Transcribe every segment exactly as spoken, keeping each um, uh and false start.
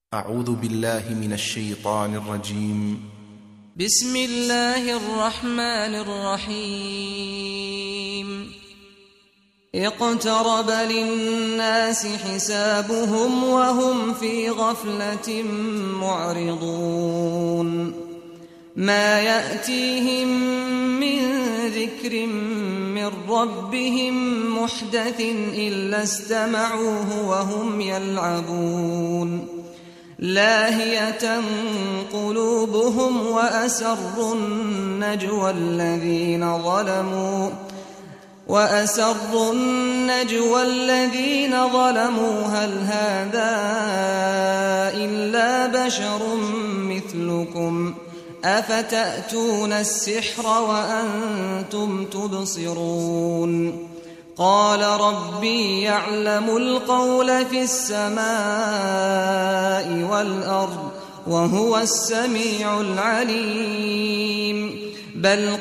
أعوذ بالله من الشيطان الرجيم. بسم الله الرحمن الرحيم. اقترب للناس حسابهم وهم في غفلة معرضون. ما يأتيهم من ذكر من ربهم محدث إلا استمعوه وهم يلعبون. لاهية قلوبهم وأسروا النجوى الذين ظلموا وأسروا النجوى الذين ظلموا هل هذا إلا بشر مثلكم أفتأتون السحر وأنتم تبصرون. قال ربي يعلم القول في السماء والأرض وهو السميع العليم. بل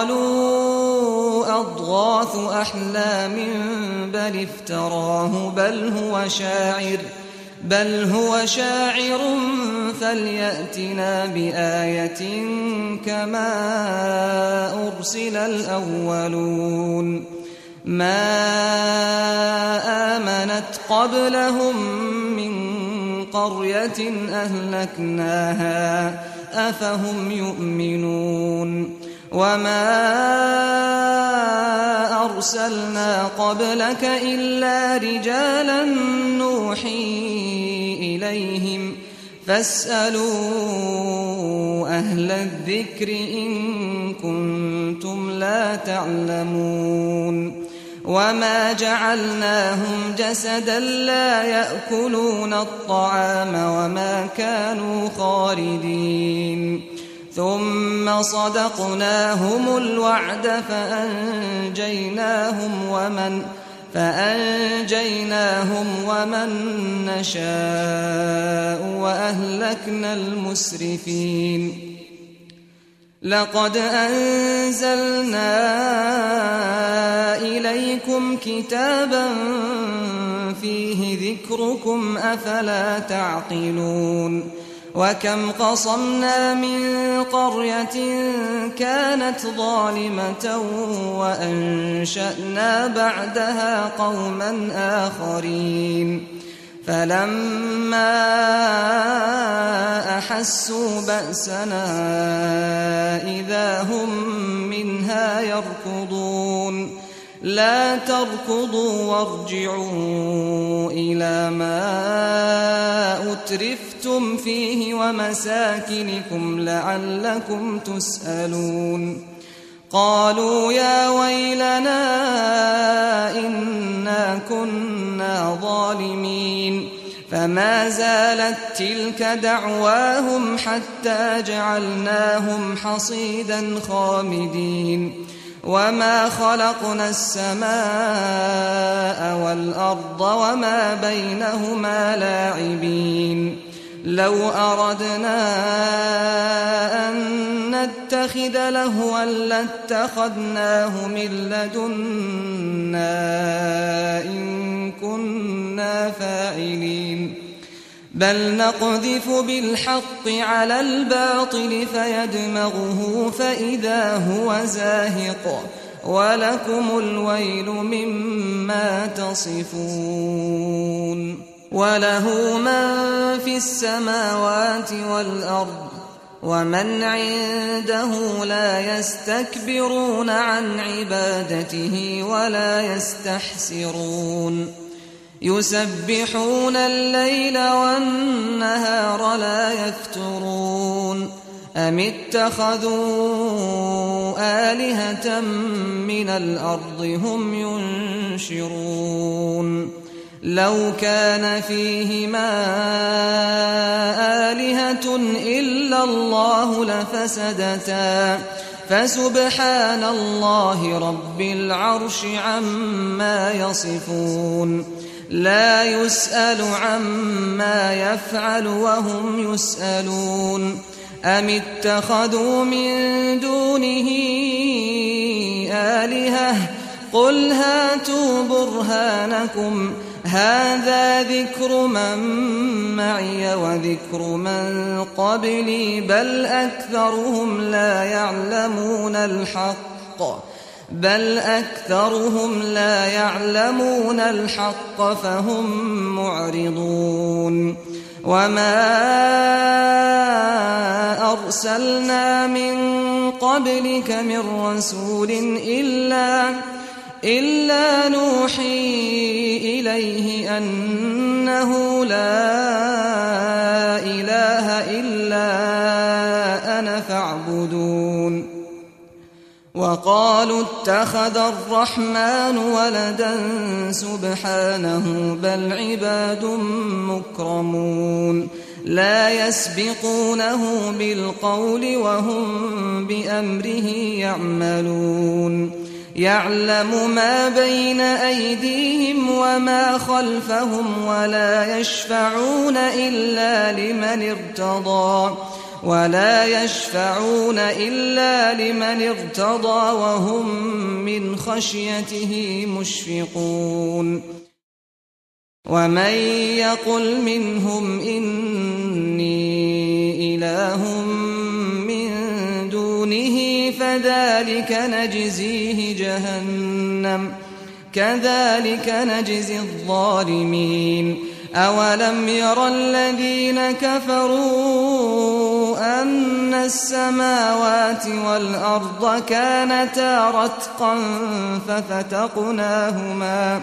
قالوا أضغاث أحلام بل افتراه بل هو شاعر بل هو شاعر فليأتنا بآية كما أرسل الأولون. ما آمنت قبلهم من قرية أهلكناها أفهم يؤمنون. وما أرسلنا قبلك إلا رجالا نوحي إليهم فاسألوا أهل الذكر إن كنتم لا تعلمون. وما جعلناهم جسدا لا يأكلون الطعام وما كانوا خالدين. ثم صدقناهم الوعد فأنجيناهم ومن فأنجيناهم ومن نشاء وأهلكنا المسرفين. لقد أنزلنا إليكم كتابا فيه ذكركم أفلا تعقلون. وكم قصمنا من قرية كانت ظالمة وأنشأنا بعدها قوما آخرين. فلما أحسوا بأسنا إذا هم منها يركضون. لا تركضوا وارجعوا إلى ما أترفتم فيه ومساكنكم لعلكم تسألون. قالوا يا ويلنا إنا كنا ظالمين. فما زالت تلك دعواهم حتى جعلناهم حصيدا خامدين. وما خلقنا السماء والأرض وما بينهما لاعبين. لو أردنا أن نتخذ لهوا لاتخذناه من لدنا إن كنا فاعلين. بل نقذف بالحق على الباطل فيدمغه فإذا هو زاهق ولكم الويل مما تصفون. وله من في السماوات والأرض ومن عنده لا يستكبرون عن عبادته ولا يستحسرون. يسبحون الليل والنهار لا يفترون. أم اتخذوا آلهة من الأرض هم ينشرون. لو كان فيهما آلهة إلا الله لفسدتا فسبحان الله رب العرش عما يصفون. لا يسأل عما يفعل وهم يسألون. أم اتخذوا من دونه آلهة قل هاتوا برهانكم هذا ذكر من معي وذكر من قبلي بل أكثرهم لا يعلمون الحق بل أكثرهم لا يعلمون الحق فهم معرضون وما أرسلنا من قبلك من رسول إلا إلا نوحي إليه أنه لا إله إلا أنا فاعبدون وقالوا اتخذ الرحمن ولدا سبحانه بل عباد مكرمون لا يسبقونه بالقول وهم بأمره يعملون يعلم ما بين أيديهم وما خلفهم ولا يشفعون إلا لمن ارتضى ولا يشفعون إلا لمن ارتضى وهم من خشيته مشفقون ومن يقل منهم إني إله من دونه فذلك نجزيه جهنم كذلك نجزي الظالمين أولم ير الذين كفروا أن السماوات والأرض كانتا رتقا ففتقناهما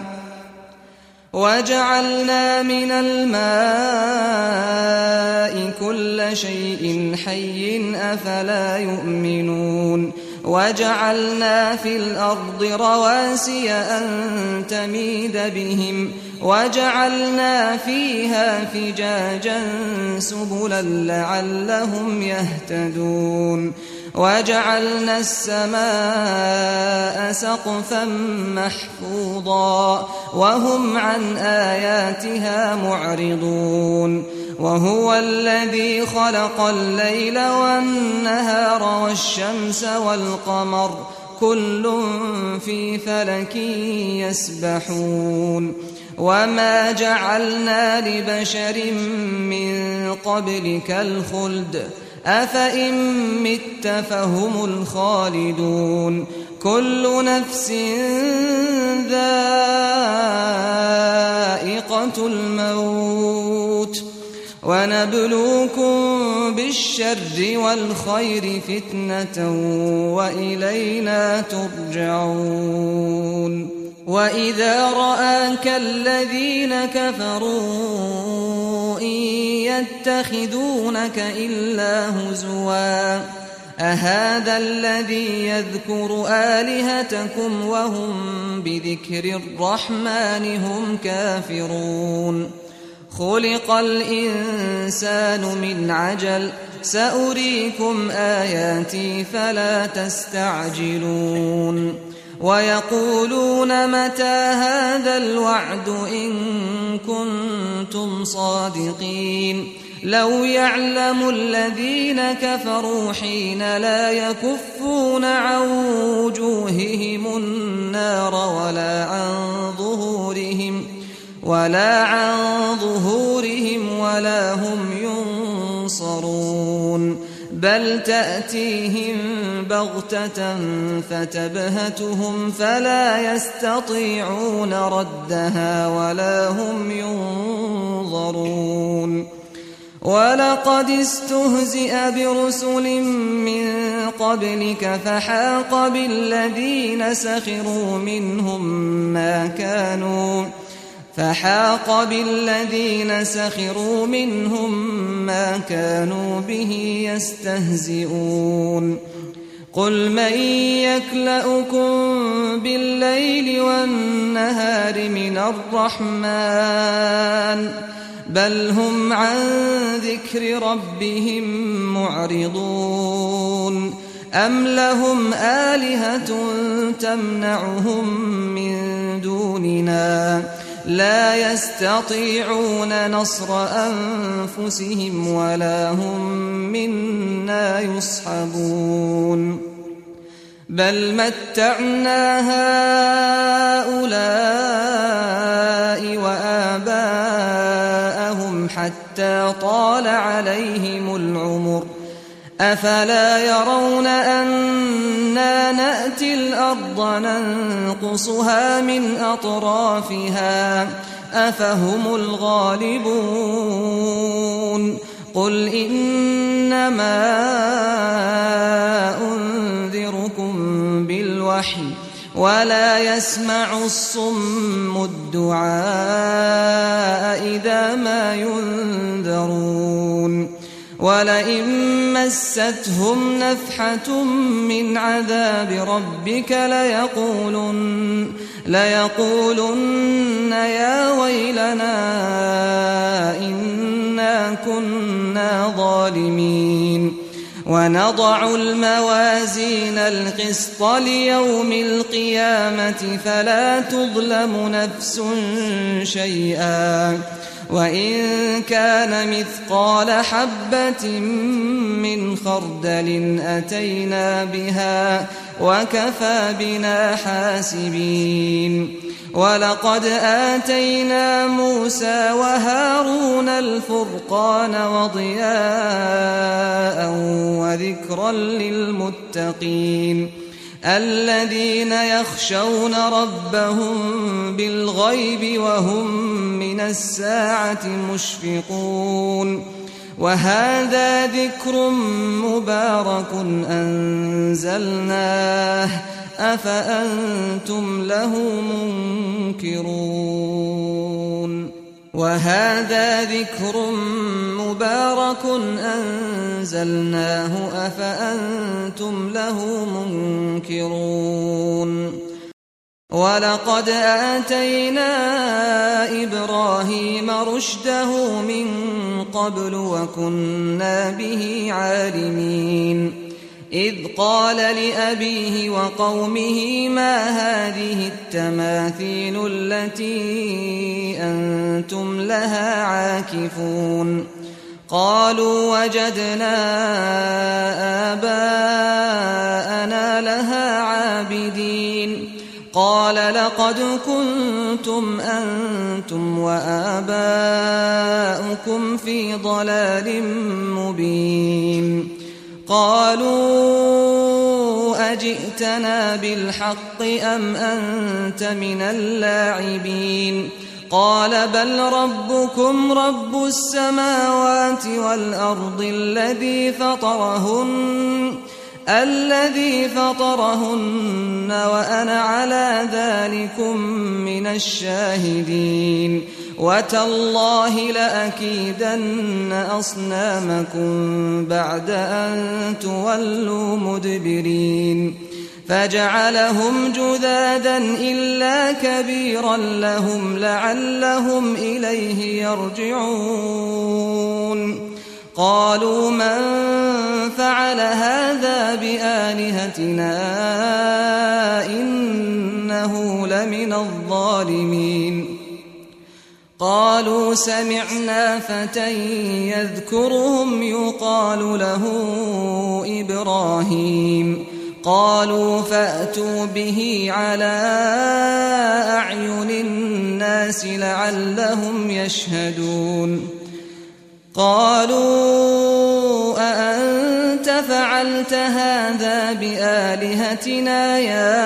وجعلنا من الماء كل شيء حي أفلا يؤمنون وجعلنا في الأرض رواسي أن تميد بهم وجعلنا فيها فجاجا سبلا لعلهم يهتدون وجعلنا السماء سقفا محفوظا وهم عن آياتها معرضون وهو الذي خلق الليل والنهار والشمس والقمر كل في فلك يسبحون وما جعلنا لبشر من قبلك الخلد أفإن مت فهم الخالدون كل نفس ذائقة الموت ونبلوكم بالشر والخير فتنة وإلينا ترجعون وإذا رآك الذين كفروا إن يتخذونك إلا هزوا أهذا الذي يذكر آلهتكم وهم بذكر الرحمن هم كافرون خلق الإنسان من عجل سأريكم آياتي فلا تستعجلون ويقولون متى هذا الوعد إن كنتم صادقين لو يعلم الذين كفروا حين لا يكفون عن وجوههم النار ولا عن ظهورهم ولا عن ظهورهم ولا هم ينصرون بل تأتيهم بغتة فتبهتهم فلا يستطيعون ردها ولا هم ينظرون ولقد استهزئ برسل من قبلك فحاق بالذين سخروا منهم ما كانوا فحاق بالذين سخروا منهم ما كانوا به يستهزئون قل من يكلؤكم بالليل والنهار من الرحمن بل هم عن ذكر ربهم معرضون أم لهم آلهة تمنعهم من دوننا لا يستطيعون نصر أنفسهم ولا هم منا يصحبون بل متعنا هؤلاء وآباءهم حتى طال عليهم العمر أفلا يرون أنا نأتي الأرض ننقصها من أطرافها أفهم الغالبون قل إنما أنذركم بالوحي ولا يسمع الصم الدعاء إذا ما ينذرون ولئن مستهم نفحة من عذاب ربك ليقولن, ليقولن يا ويلنا إنا كنا ظالمين ونضع الموازين القسط ليوم القيامة فلا تظلم نفس شيئا وإن كان مثقال حبة من خردل أتينا بها وكفى بنا حاسبين ولقد آتينا موسى وهارون الفرقان وضياء وذكرا للمتقين الذين يخشون ربهم بالغيب وهم من الساعة مشفقون وهذا ذكر مبارك أنزلناه أفأنتم له منكرون وهذا ذكر مبارك أنزلناه أفأنتم له منكرون ولقد آتينا إبراهيم رشده من قبل وكنا به عالمين إذ قال لأبيه وقومه ما هذه التماثيل التي أنتم لها عاكفون قالوا وجدنا آباءنا لها عابدين قال لقد كنتم أنتم وآباؤكم في ضلال مبين قالوا أجئتنا بالحق أم أنت من اللاعبين قال بل ربكم رب السماوات والأرض الذي فطرهن الذي فطرهن وأنا على ذلكم من الشاهدين وتالله لأكيدن أصنامكم بعد أن تولوا مدبرين فجعلهم جذاذا إلا كبيرا لهم لعلهم إليه يرجعون قالوا من فعل هذا بآلهتنا إنه لمن الظالمين قالوا سمعنا فتى يذكرهم يقال له إبراهيم قالوا فأتوا به على أعين الناس لعلهم يشهدون قالوا أأنت فعلت هذا بآلهتنا يا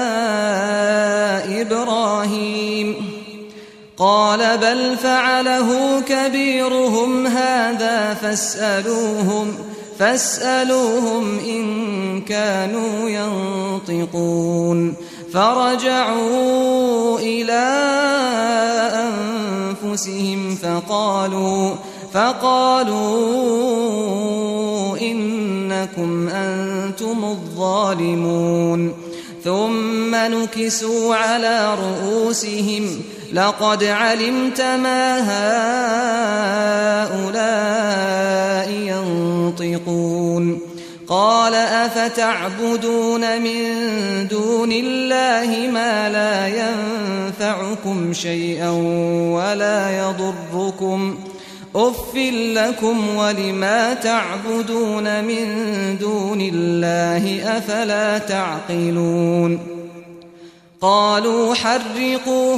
إبراهيم قال بل فعله كبيرهم هذا فاسألوهم فاسألوهم إن كانوا ينطقون فرجعوا إلى أنفسهم فقالوا فقالوا إنكم أنتم الظالمون ثم نكسوا على رؤوسهم لقد علمت ما هؤلاء ينطقون قال أفتعبدون من دون الله ما لا ينفعكم شيئا ولا يضركم أف لكم ولما تعبدون من دون الله أفلا تعقلون قالوا حرقوه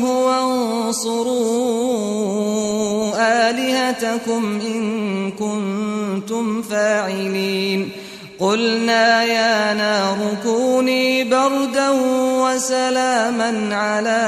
وانصروا آلهتكم إن كنتم فاعلين قلنا يا نار كوني بردا وسلاما على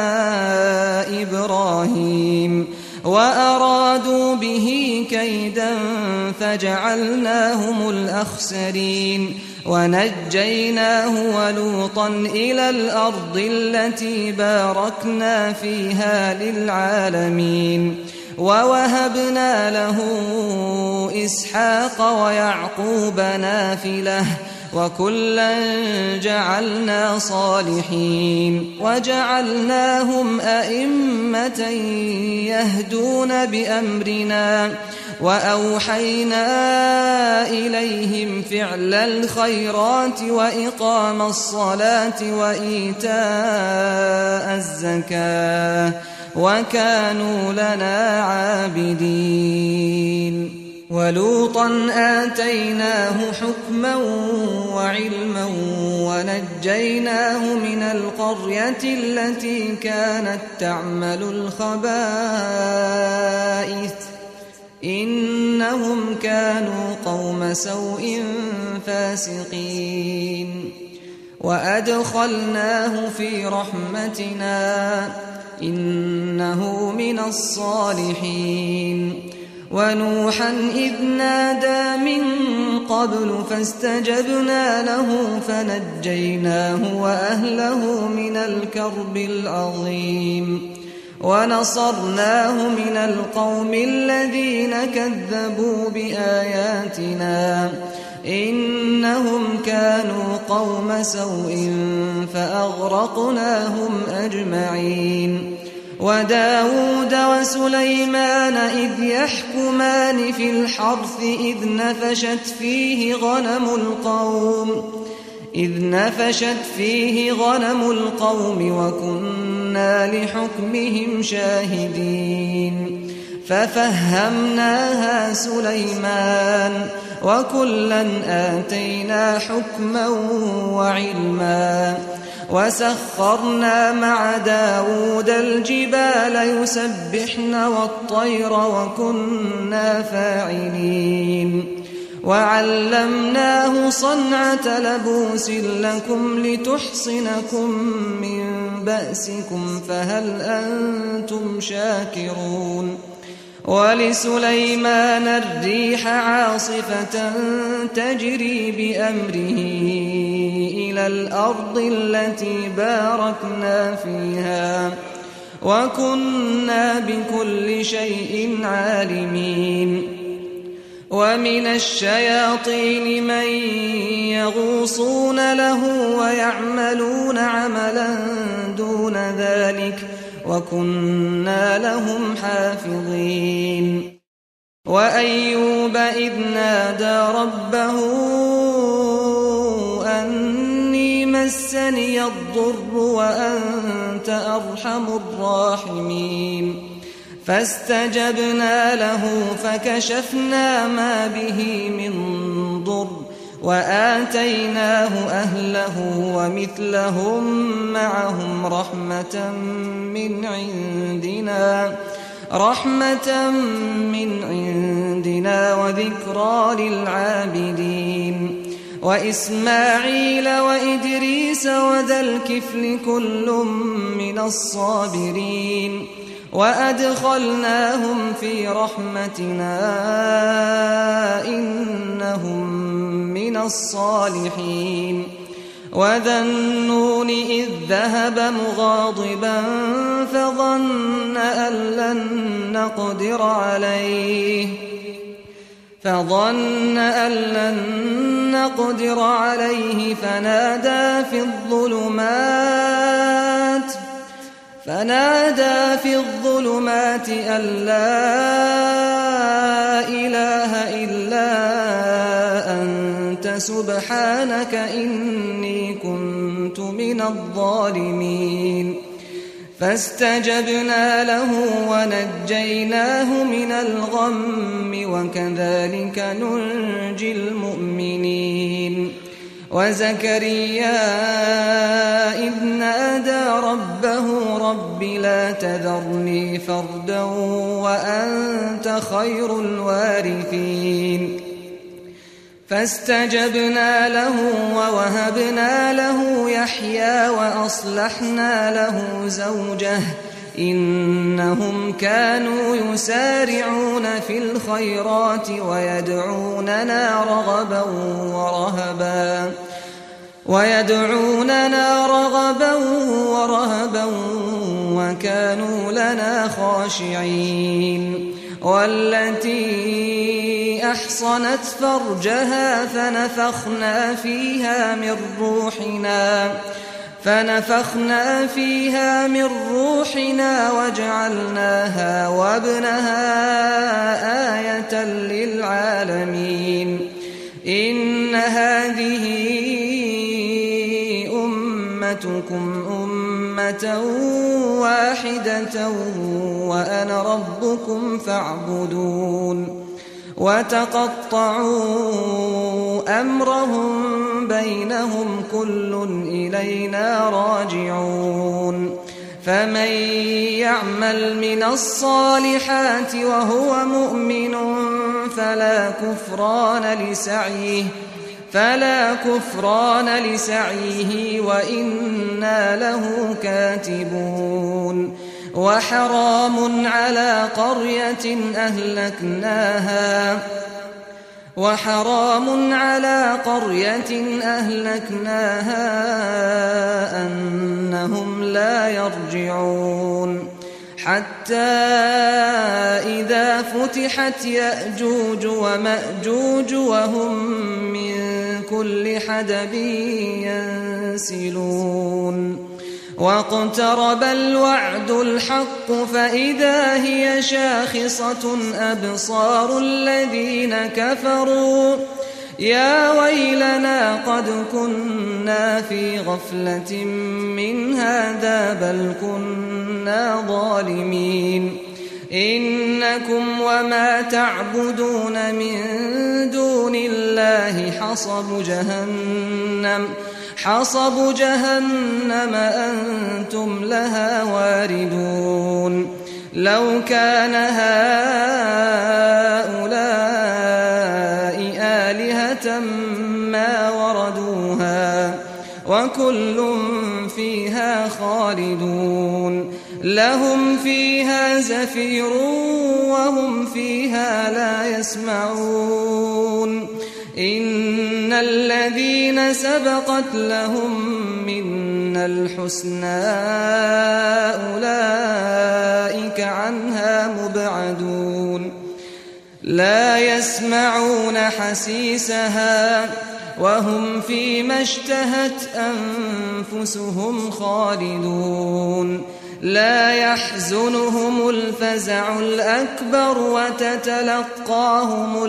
إبراهيم وأرادوا به كيدا فجعلناهم الأخسرين ونجيناه ولوطا إلى الأرض التي باركنا فيها للعالمين ووهبنا له إسحاق ويعقوب نافلة وكلا جعلنا صالحين وجعلناهم أئمة يهدون بأمرنا وأوحينا إليهم فعل الخيرات وإقام الصلاة وإيتاء الزكاة وكانوا لنا عابدين ولوطا آتيناه حكما وعلما ونجيناه من القرية التي كانت تعمل الخبائث إنهم كانوا قوم سوء فاسقين وأدخلناه في رحمتنا إنه من الصالحين ونوحا إذ نادى من قبل فاستجبنا له فنجيناه وأهله من الكرب العظيم ونصرناه من القوم الذين كذبوا بآياتنا إنهم كانوا قوم سوء فأغرقناهم أجمعين وداود وسليمان إذ يحكمان في الحرث إذ نفشت فيه غنم القوم إذ نفشت فيه غنم القوم وكنا لحكمهم شاهدين ففهمناها سليمان وكلا آتينا حكما وعلما وسخرنا مع داود الجبال يسبحن والطير وكنا فاعلين وعلمناه صنعة لبوس لكم لتحصنكم من بأسكم فهل أنتم شاكرون ولسليمان الريح عاصفة تجري بأمره إلى الأرض التي باركنا فيها وكنا بكل شيء عالمين ومن الشياطين من يغوصون له ويعملون عملا دون ذلك وكنا لهم حافظين وأيوب إذ نادى ربه أني مسني الضر وأنت أرحم الراحمين فاستجبنا له فكشفنا ما به من ضر وآتيناه أهله ومثلهم معهم رحمة من عندنا رحمة من عندنا وذكرى للعابدين وإسماعيل وإدريس وذا الكفل كل من الصابرين وأدخلناهم في رحمتنا إنهم من الصالحين وذا النون إذ ذهب مغاضبا فظن أن لن نقدر عليه فظن أن لن نقدر عليه فنادى في الظلمات فنادى في الظلمات أن لا إله إلا أنت سبحانك إني كنت من الظالمين فاستجبنا له ونجيناه من الغم وكذلك ننجي المؤمنين وزكريا إذ نادى ربه رب لا تذرني فردا وأنت خير الوارثين فاستجبنا له ووهبنا له يحيى وأصلحنا له زوجه إنهم كانوا يسارعون في الخيرات ويدعوننا رغبا ورهبا ويدعوننا رغبا ورهبا وكانوا لنا خاشعين والتي أحصنت فرجها فنفخنا فيها من روحنا فنفخنا فيها من روحنا وجعلناها وابنها آية للعالمين إن هذه أمتكم أمة واحدة وأنا ربكم فاعبدون وتقطعوا أمرهم بينهم كل إلينا راجعون فمن يعمل من الصالحات وهو مؤمن فلا كفران لسعيه فلا كفران لسعيه وإنا له كاتبون وحرام على قرية أهلكناها وحرام على قرية أهلكناها أنهم لا يرجعون حتى إذا فتحت يأجوج ومأجوج وهم من كل حدب ينسلون واقترب الوعد الحق فإذا هي شاخصة أبصار الذين كفروا يا ويلنا قد كنا في غفلة من هذا بل كنا ظالمين إنكم وما تعبدون من دون الله حصب جهنم حصب جهنم أنتم لها واردون لو كان هؤلاء آلهة ما وردوها وكل فيها خالدون لهم فيها زفير وهم فيها لا يسمعون إن الذين سبقت لهم منا الحسنى أولئك عنها مبعدون لا يسمعون حسيسها وهم فيما اشتهت أنفسهم خالدون لا يحزنهم الفزع الأكبر وتتلقاهم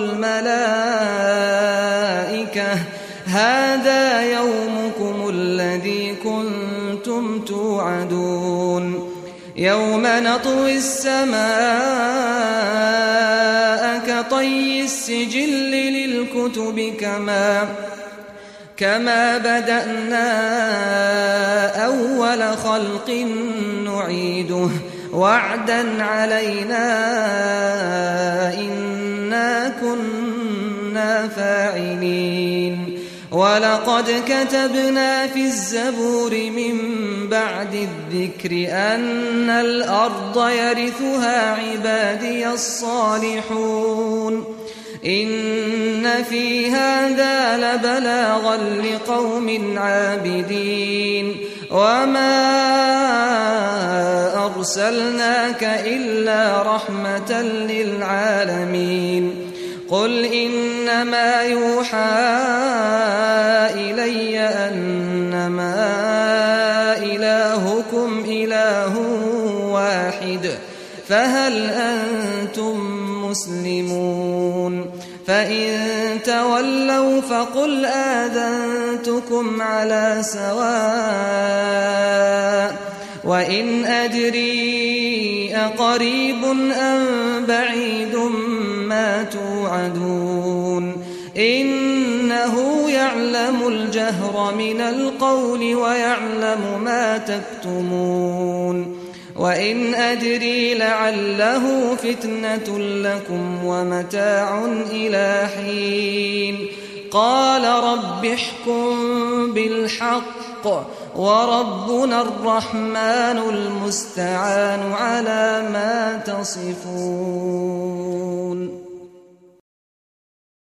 الملائكة هذا يومكم الذي كنتم توعدون يوم نطوي السماء كطي السجل للكتب كما كما بدأنا أول خلق نعيده وعدا علينا إنا كنا فاعلين ولقد كتبنا في الزبور من بعد الذكر أن الأرض يرثها عبادي الصالحون إن في هذا لبلاغا لقوم عابدين وما أرسلناك إلا رحمة للعالمين قل إنما يوحى إلي أنما إلهكم إله واحد فهل أنتم مسلمون فإن تولوا فقل آذنتكم على سواء وإن أدري أقريب أم بعيد ما توعدون إنه يعلم الجهر من القول ويعلم ما تكتمون وإن أدري لعله فتنة لكم ومتاع إلى حين قال رب احكم بالحق وربنا الرحمن المستعان على ما تصفون.